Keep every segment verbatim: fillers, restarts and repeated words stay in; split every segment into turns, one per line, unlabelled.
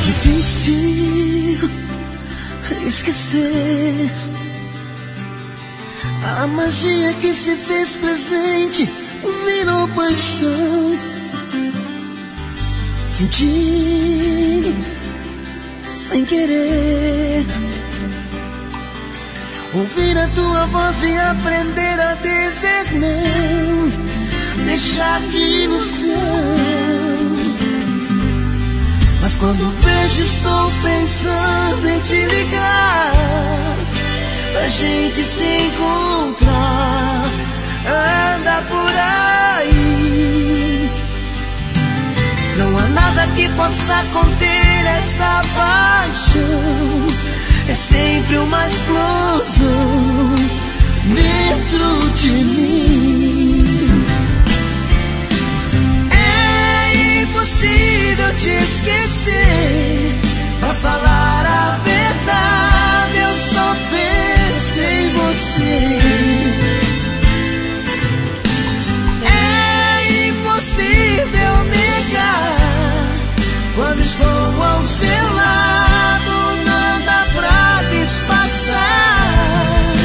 Difícil esquecer a magia que se fez presente, virou paixão. Senti sem querer ouvir a tua voz e aprender a dizer não, deixar de ilusão. Mas quando vejo estou pensando em te ligar, pra gente se encontrar, anda por aí. Não há nada que possa conter essa paixão, é sempre uma explosão dentro de mim. É impossível te esquecer, pra falar a verdade eu só penso em você. É impossível negar, quando estou ao seu lado não dá pra disfarçar.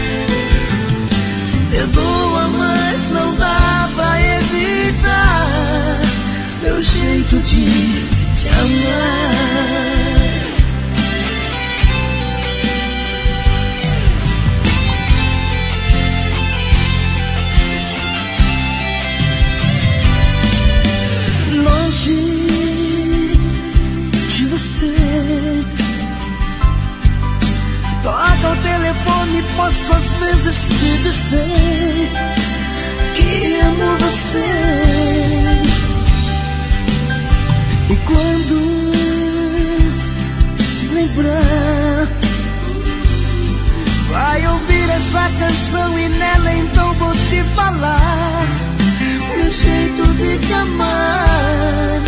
Perdoa, mas não dá pra evitar meu jeito de te amar. Longe de você, toca o telefone, posso às vezes te dizer que amo você. E quando se lembrar, vai ouvir essa canção e nela então vou te falar meu jeito de te amar.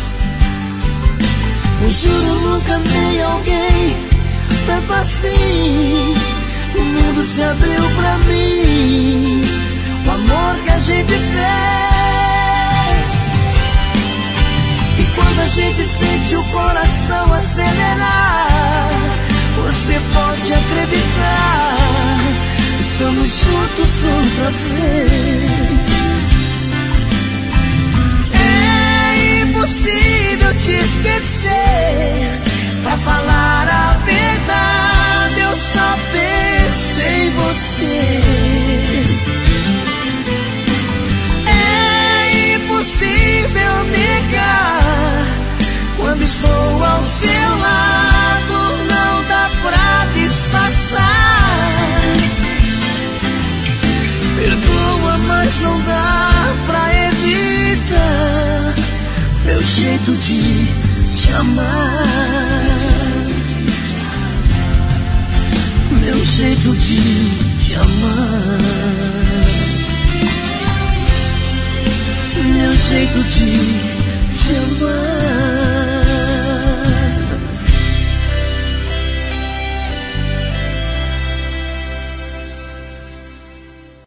Eu juro, nunca amei alguém tanto assim. O mundo se abriu pra mim, o amor que a gente fez. E quando a gente sente o coração acelerar, você pode acreditar, estamos juntos outra vez. É impossível te esquecer, pra falar a verdade eu só penso em você. É impossível negar, quando estou ao seu lado não dá pra disfarçar. Perdoa, mas não dá pra evitar meu jeito de te amar, meu jeito de te amar, meu jeito de te amar.